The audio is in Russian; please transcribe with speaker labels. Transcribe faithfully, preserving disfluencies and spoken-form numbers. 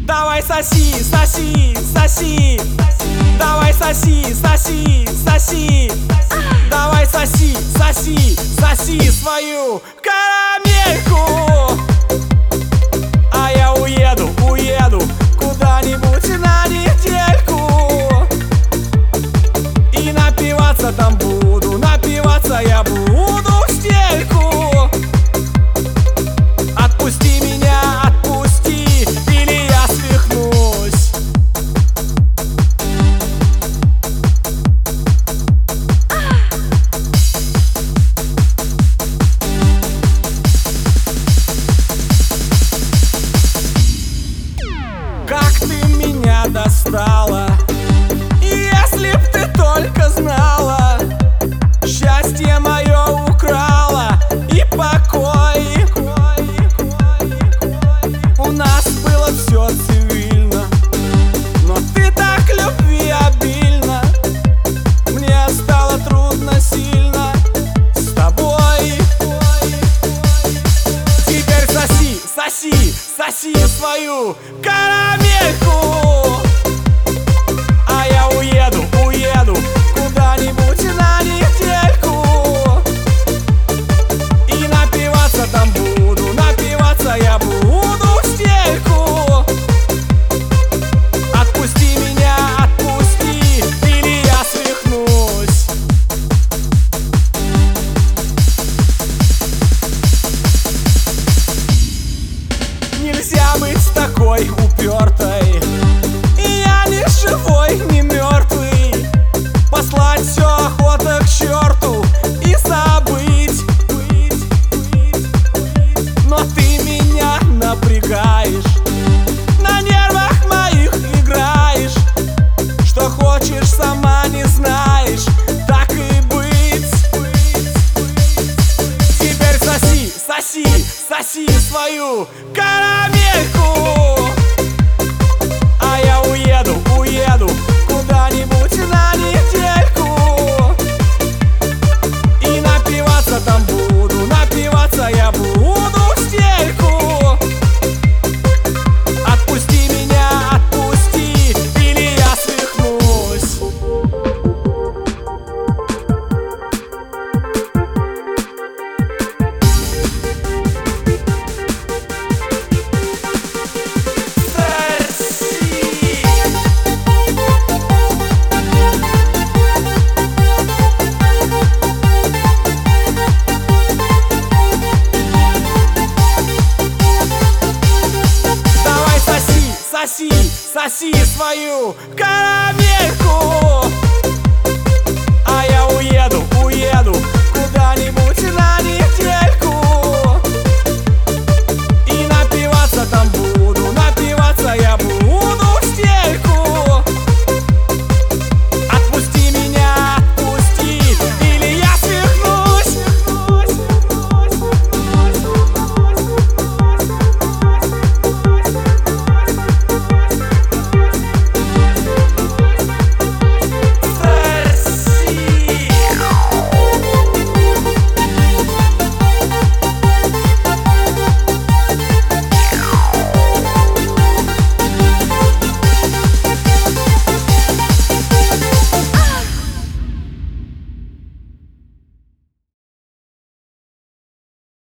Speaker 1: Давай соси, соси, соси. Давай соси, соси, соси. Давай соси, соси, соси свою карамельку. А я уеду, уеду куда-нибудь на недельку. И напиваться там буду, напиваться я буду в стельку. Отпусти меня, отпусти, или я свихнусь. Как ты меня достала, если б ты только знала. Счастье мое украла и покой. У нас было все цивильно, но ты так любви обильна. Мне стало трудно сильно с тобой. Теперь соси, соси, соси свою карамельку. А я уеду, уеду куда-нибудь на недельку. И напиваться там буду, напиваться я буду в стельку. Отпусти меня, отпусти, или я свихнусь. Нельзя быть такой упертой. И я не живой, не мертвый. Послать все охота к черту и забыть. Но ты меня напрягаешь, на нервах моих играешь. Что хочешь, сама не знаешь, так и быть. Теперь соси, соси, соси свою карамельку. А я уеду, уеду куда-нибудь на недельку. И напиваться там буду, напиваться я буду в стельку. Отпусти меня, отпусти, или я свихнусь. Соси, соси свою карамельку. А я уеду, уеду куда-нибудь